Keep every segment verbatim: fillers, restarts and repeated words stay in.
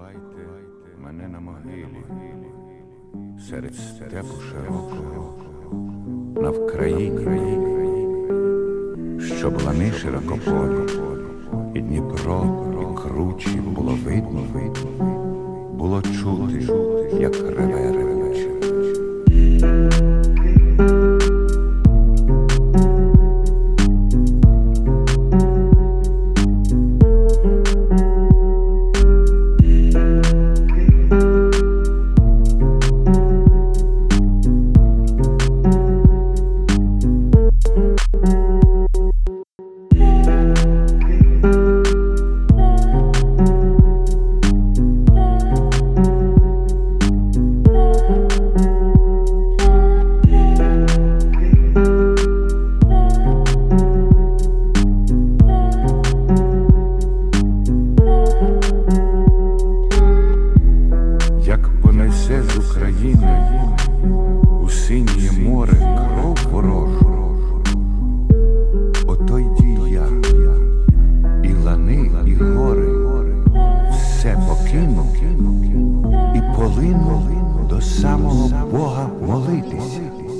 поховайте мене на могилі, серед степу широкого, на Вкраїні, щоб лани широкополі, і Дніпро, і кручі було видно, було чути, як реве ревуче. Понесе з України у синє море кров ворожу, ото йді я, і лани, і гори, все покину і полину до самого Бога молитися.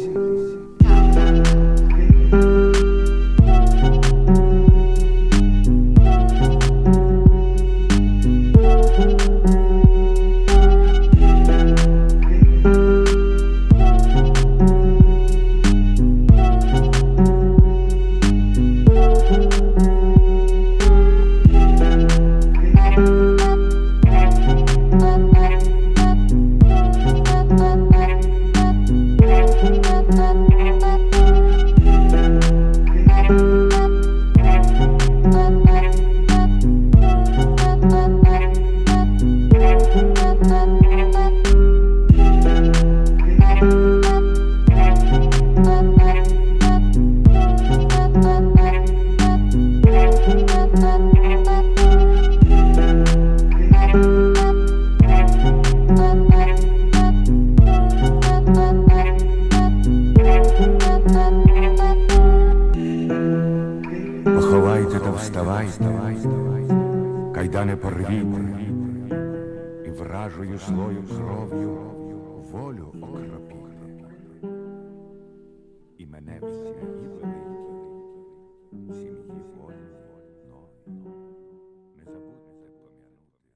Поховайте та вставайте, кайдани порвіте, і вражою злою кров'ю волю окропіть.